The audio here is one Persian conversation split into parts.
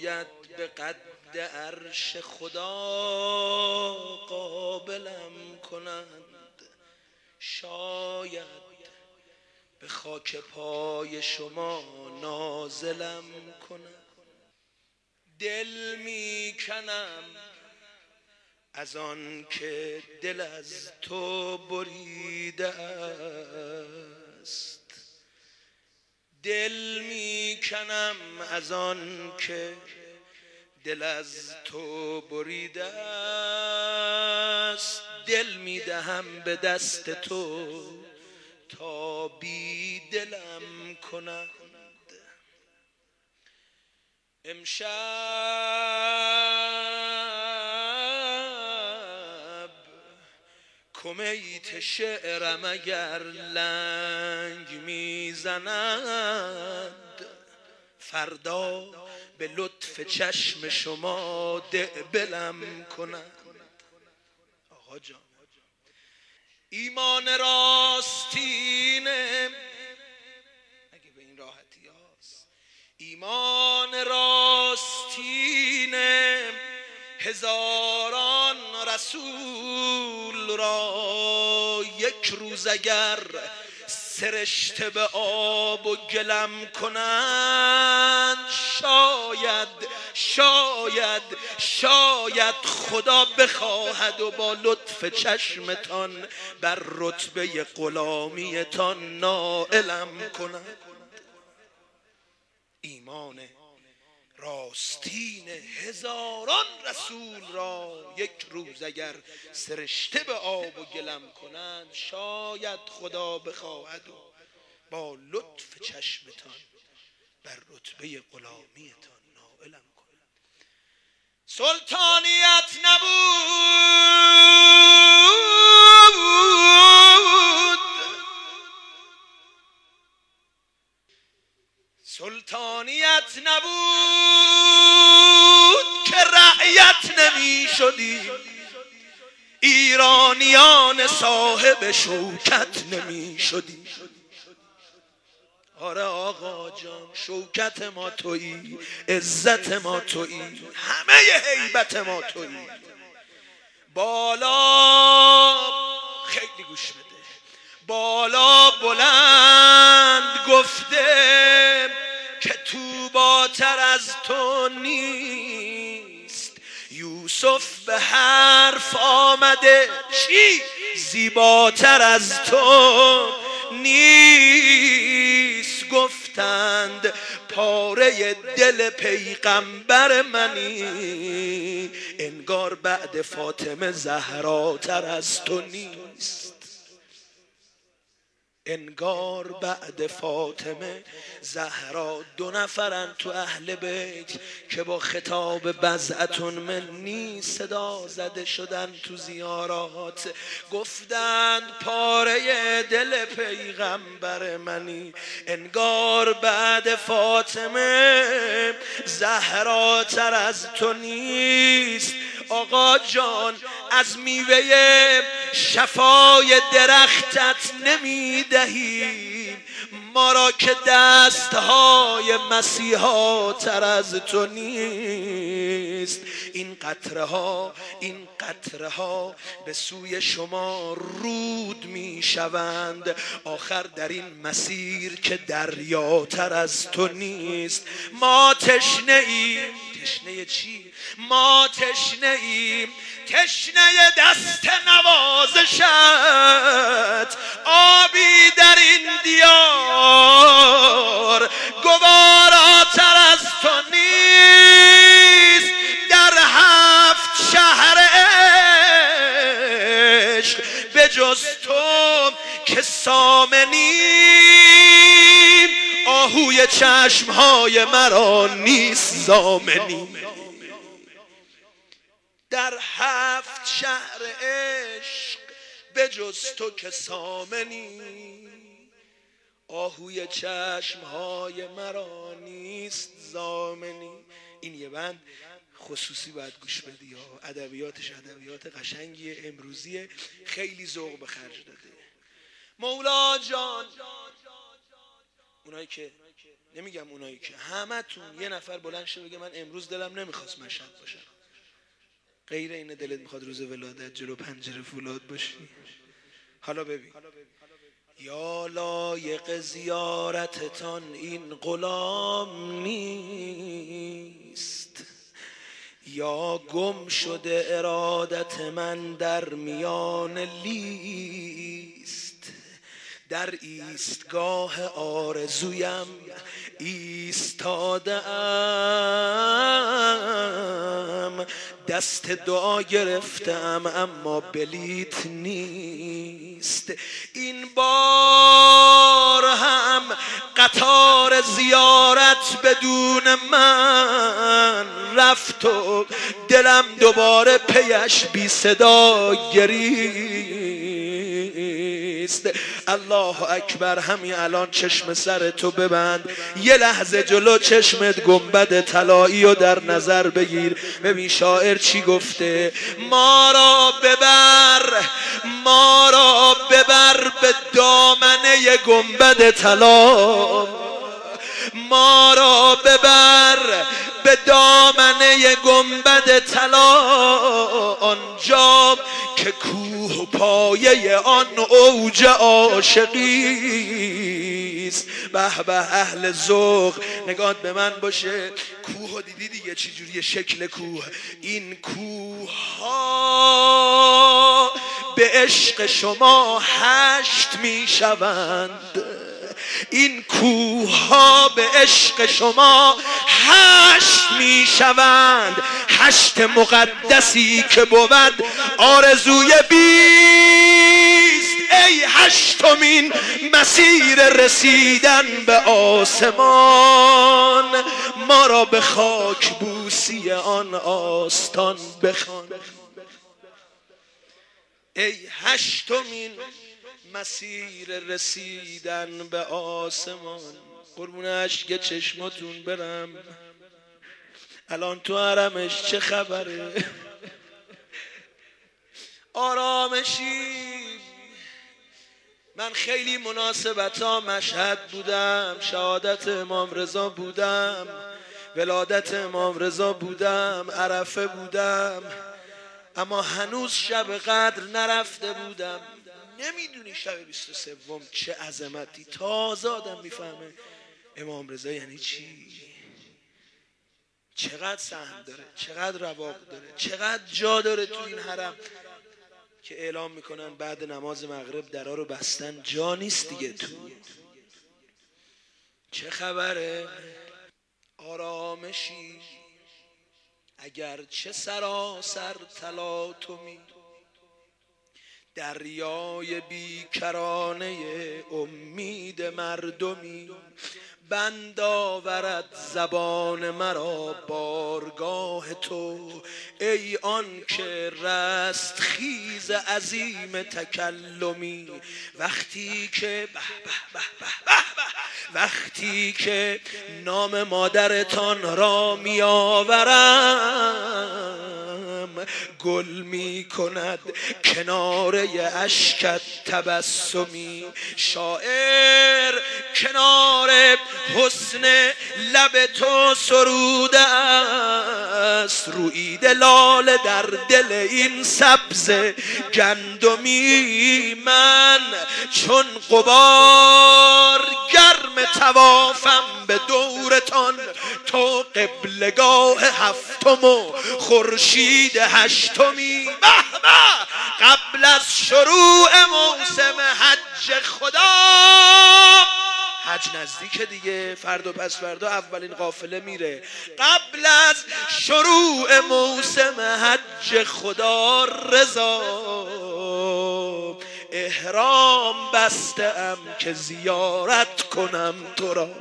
شاید به قد عرش خدا قابلم کنند، شاید به خاک پای شما نازلم کنند. دل میکنم از آن که دل از تو بریده است، دل میکنم از آن که دل از تو بریده است. دل میدهم به دست تو تا بی دلم کنند. امشب کمیت شعرم اگر لنگ میزند، فردا به لطف چشم شما دعبلم کنند. آقا جان ایمان راستینه اگه به این راحتی هاست، ایمان راستینه هزاران رسول را، یک روز اگر سرشته به آب و گلم کنند، شاید خدا بخواهد و با لطف چشمتان بر رتبه غلامیتان نائلم کند. ایمان راستین هزاران رسول را، یک روز اگر سرشته به آب و گلم کنند، شاید خدا بخواهد و با لطف چشمتان بر رتبه غلامیتان نائلم کند. سلطانیت نبود، سلطانیت نبود که رعیت نمی شدیم، ایرانیان صاحب شوکت نمی شدیم. آره آقا جان، شوکت ما تویی، عزت ما تویی، همه هیبت ما تویی. بالا خیلی گوش بده، بالا بلند گفته که طوباتر از تو نیست. یوسف به حرف آمده چی؟ زیباتر از تو نیست. گفتند پاره دل پیغمبر منی، انگار بعد فاطمه زهراتر از تو نیست. انگار بعد فاطمه زهرا. دو نفرن تو اهل بیت که با خطاب بضعتون منی صدا زده شدن تو زیارات، گفتند پاره دل پیغمبر منی، انگار بعد فاطمه زهراتر از تو نیست. آقا جان از میوه شفای درختت نمیدهیم ما را که دستهای مسیحا تر از تو نیست. این قطره ها به سوی شما رود می شوند، آخر در این مسیر که دریاتر از تو نیست. ما تشنه ایم. تشنه چی؟ ما تشنه ایم، تشنه دست نوازشت. آبی در این دیار گواراتر از تو نیست. در 7 شهر عشق به جز تو که سامنیم، آهوی چشمهای مرا نیست ضامنی. در 7 شهر عشق به جز تو که سامنی، آهوی چشمهای مرا نیست ضامنی. این یه بند خصوصی باید گوش بدی ها، ادبیاتش ادبیات قشنگی امروزی، خیلی ذوق به خرج داده مولا جان. اونایی که نمیگم اونایی که همتون یه نفر بلند شه بگه من امروز دلم نمیخواست مشهد باشم، غیر اینه دلت میخواد روز ولادت جلو پنجره فولاد باشی. حالا ببین، یا لایق زیارتتان این غلام نیست، یا گم شده ارادت من در میان لیست. در ایستگاه آرزویم ایستادم، دست دعا گرفتم اما بلیت نیست. این بار هم قطار زیارت بدون من رفت و دلم دوباره پیش بی صدا گریست. الله اکبر. همین الان چشم سر تو ببند، یه لحظه جلو چشمت گنبد طلایی رو در نظر بگیر. ببین شاعر چی گفته: ما را ببر به دامنه گنبد طلا، ما را ببر به دامنه گنبد طلا، آنجا که کوه پایه آن اوج عاشقی است. به به اهل ذوق، نگات به من باشه. کوه دیدی دیگه چی جوریه شکل کوه؟ این کوه ها به عشق شما هشت می شوند، این کوه ها به عشق شما هشت می شوند. هشت مقدسی که بود آرزوی بیست، ای هشتمین مسیر رسیدن به آسمان. ما را به خاک بوسی آن آستان بخوان، ای هشتمین مسیر رسیدن به آسمان. قربون اشک چشماتون برم، الان تو حرمش چه خبره؟ آرامشی. من خیلی مناسبت‌ها مشهد بودم، شهادت امام رضا بودم، ولادت امام رضا بودم، عرفه بودم، اما هنوز شب قدر نرفته بودم. نمیدونی شب 23 چه عظمتی. تازه آدم میفهمه امام رضا یعنی چی، چقدر سهم داره، چقدر رواق داره، چقدر جا داره تو این حرم که اعلام میکنن بعد نماز مغرب درا رو بستن، جا نیست دیگه تو. چه خبره؟ آرامشی اگر چه سراسر تلاطمی، دریای بیکرانه امید مردمی، بند آورد زبان مرا بارگاه تو، ای آن که رست خیز عظیم تکلمی. وقتی که وقتی که نام مادرتان را می آورم، گل می کند کناره اشکت تبسمی. شاعر کنار حسن لب تو سروده است، رویید لاله در دل این سبز گندمی. من چون غبار گرم طوافم به دورتان، تو قبلگاه هفتم و خورشید هشتمی. قبل از شروع موسم حج خدا، حج نزدیک دیگه، فردا پس فردا اولین قافله میره. قبل از شروع موسم حج خدا رضا، احرام بستم که زیارت کنم تو را.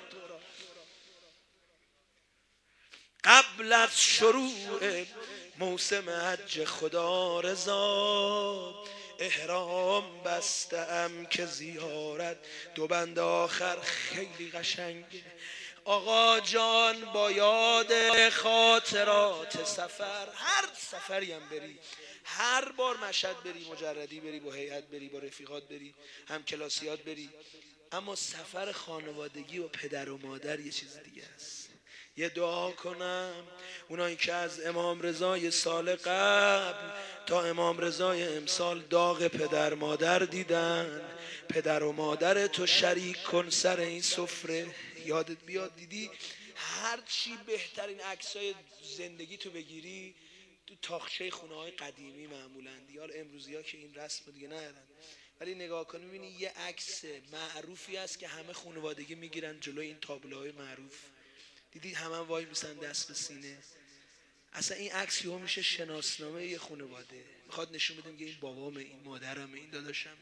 قبل از شروع موسم حج خدا رضا، احرام بستم که زیارت. دو بند آخر خیلی قشنگه. آقا جان با یاد خاطرات سفر، هر سفری هم بری، هر بار مشهد بری، مجردی بری، با هیئت بری، با رفیقات بری، هم کلاسیات بری، اما سفر خانوادگی و پدر و مادر یه چیز دیگه است. یه دعا کنم اونایی که از امام رضای سال قبل تا امام رضای امسال داغ پدر مادر دیدن، پدر و مادر تو شریک کن سر این سفره. یادت بیاد دیدی هر چی بهترین عکسای زندگی تو بگیری تو تاخچه خونه های قدیمی معمولاً، دیار امروزی ها که این رسم دیگه ندارن، ولی نگاه کنی میبینی یه عکس معروفی هست که همه خانوادگی میگیرن جلوی این تابلوهای معروف. دیدی همه وای میسن دست به سینه. اصلا این عکس یهو میشه شناسنامه یه خانواده، میخواد نشون بده میگه این بابامه، این مادرمه، این داداشم.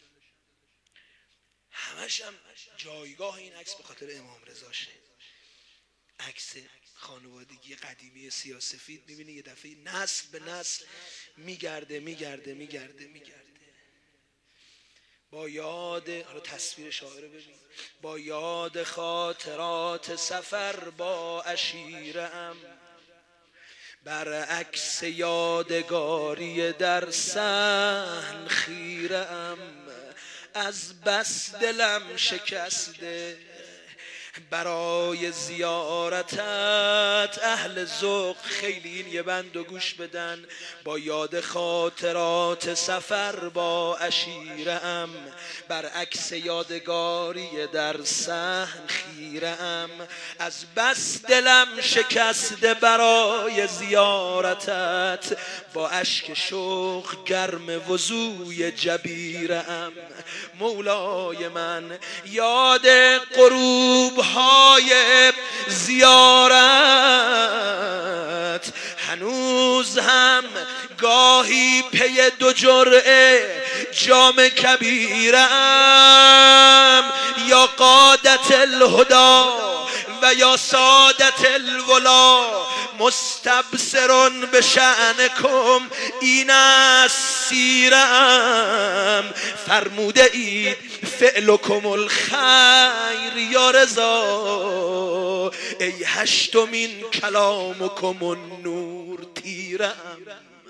همش هم جایگاه این عکس به خاطر امام رضاشه. عکس خانوادگی قدیمی سیاه‌سفید میبینی یه دفعه نسل به نسل میگرده. با یاد، حالا تصویر شاعر رو ببین، با یاد خاطرات سفر با عشیره‌ام، برعکس یادگاری در صحن خیره‌ام، از بس دلم شکسته برای زیارتت اهل ذوق. خیلی این یه بند و گوش بدن. با یاد خاطرات سفر با عشیره‌ام، برعکس یادگاری در صحن خیره‌ام، از بس دلم شکسته برای زیارتت، با اشک شوق گرم وضوی جبیره‌ام. مولای من یاد غروب های زیارت هنوز هم گاهی پی 2 جرعه جام کبیرم، یا قادت الهدی و یا سادت الولا، مستبصرون به شأنکم این است سیرم. فرموده اید فعلکم الخیر یا رضا، ای هشتمین کلامکم النور تیرم.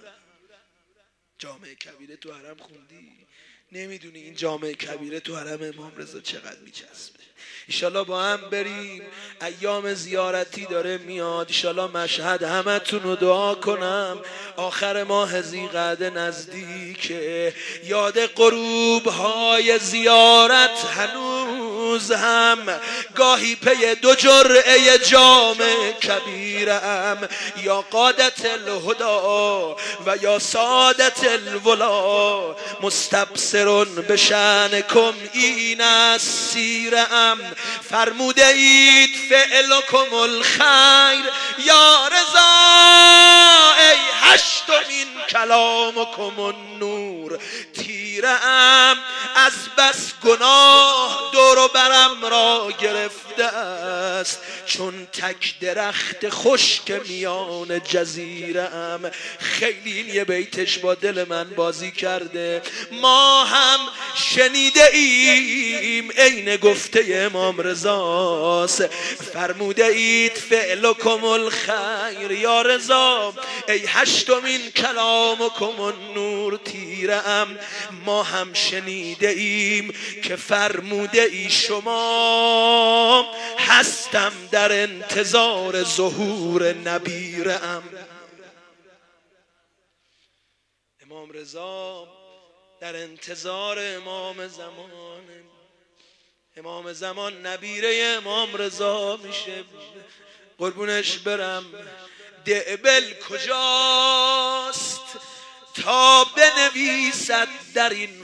جامعه کبیره تو حرم خوندی؟ نمیدونی این جامعه کبیره تو حرم امام رضا چقدر میچسبه. ایشالله با هم بریم، ایام زیارتی داره میاد. ایشالله مشهد همه تون رو دعا کنم، آخر ماه ذی‌قعده نزدیکه. یاد غروب های زیارت هنوز هم گاهی پی 2 جرعه جام کبیرم، یا قادت الهدی و یا سادت الولا، مستبصرون به شأنکم این است سیرم. فرموده اید فعلکم الخیر یا رضا، ای هشتمین کلامکم النور تیرم. از بس گناه دور و برم را گرفته است، چون تک درخت خشک میان جزیره‌ام. خیلی این یه بیتش با دل من بازی کرده. ما هم شنیده ایم عین گفته امام رضاست. فرموده اید فعلکم الخیر یا رضا، ای هشتمین کلامکم النور تیرم. ما هم شنیده ایم که فرموده ای شما هستم در انتظار ظهور نبیرم. امام رضا در انتظار امام زمان. امام زمان نبیره امام رضا میشه. قربونش برم. دعبل کجاست تا بنویسد در این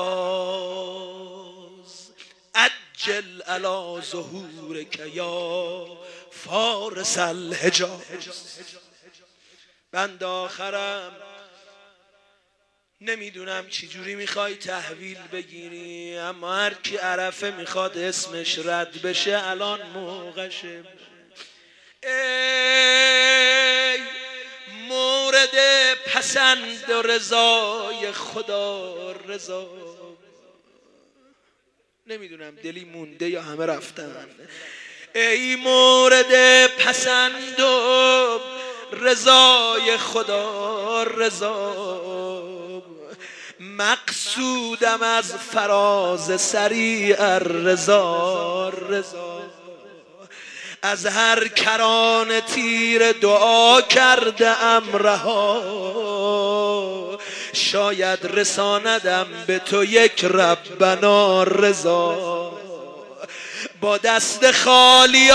فراز، عجل علی ظهورک یا فارس الحجاز. بند آخرم نمیدونم چی جوری میخوای تحویل بگیری، اما هر کی عرفه میخواد اسمش رد بشه الان موقعشه. ای مورد پسند و رضای خدا رضا، نمیدونم دلی مونده یا همه رفتن. ای مورد پسند و رضای خدا رضا، مقصودم از فراز سریع الرضا، از هر کران تیر دعا کرده ام رها، شاید رساندم به تو یک ربنا رضا. با دست خالی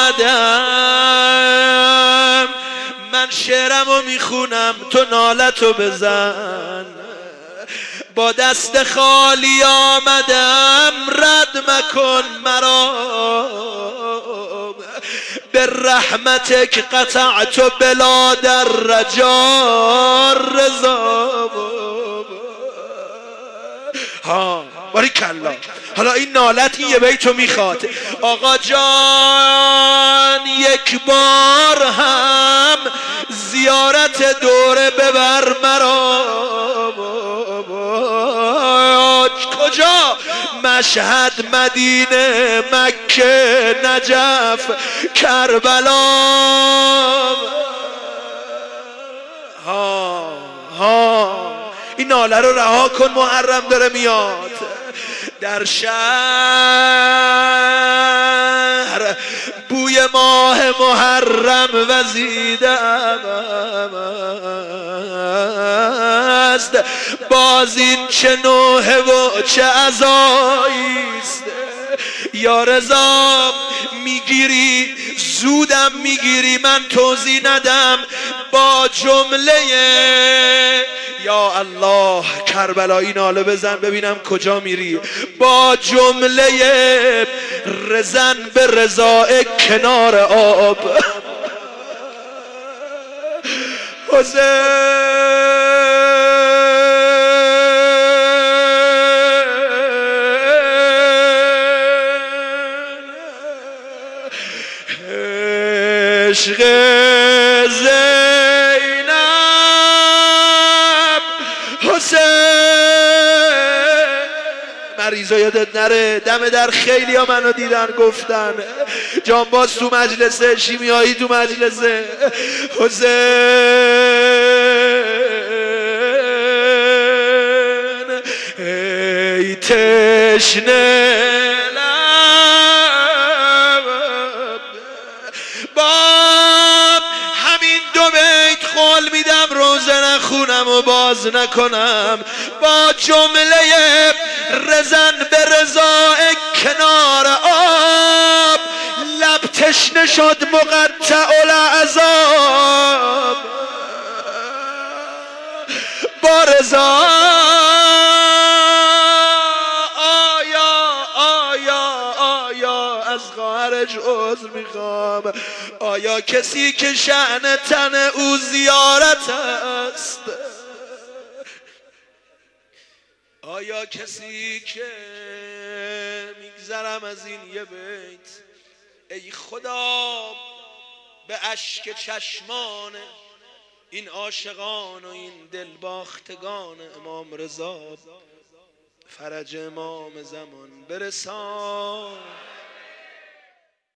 آمدم، من شعرمو میخونم تو نالتو بزن. با دست خالی آمدم، رد مکن مرا، به رحمتک قطعت بلا در رجا رضا. ها باریکلا. حالا این نالت این یه بیتو میخواد. آقا جان یک بار هم زیارت دوره ببر مرا. کجا؟ مشهد، مدینه، مکه، نجف، کربلا. این ناله رو رها کن، محرم داره میاد. در شهر بوی ماه محرم وزیده است، باز این چه نوحه و چه عزاییست. یا رضا میگیری زودم میگیری، من توضیح ندم. با جمله یا الله کربلایی ناله بزن ببینم کجا میری. با جمله رزن به رضای کنار آب. عشق زینب حسین. مریضا یادت نره دم در خیلی ها منو دیدن گفتن جانباز تو مجلسه، شیمیایی تو مجلسه. حسین ای تشنه میدم روزه نخونم و باز نکنم. با جمله رزن به رضای کنار آب، لب تشنه شد مقطع العذاب. با رضا آیا از خواهرش عذر میخوام. آیا کسی که شأن تن او زیارت است، آیا کسی که میگذرم از این یه بیت، ای خدا به اشک چشمان این عاشقان و این دلباختگان امام رضا فرج امام زمان برسان.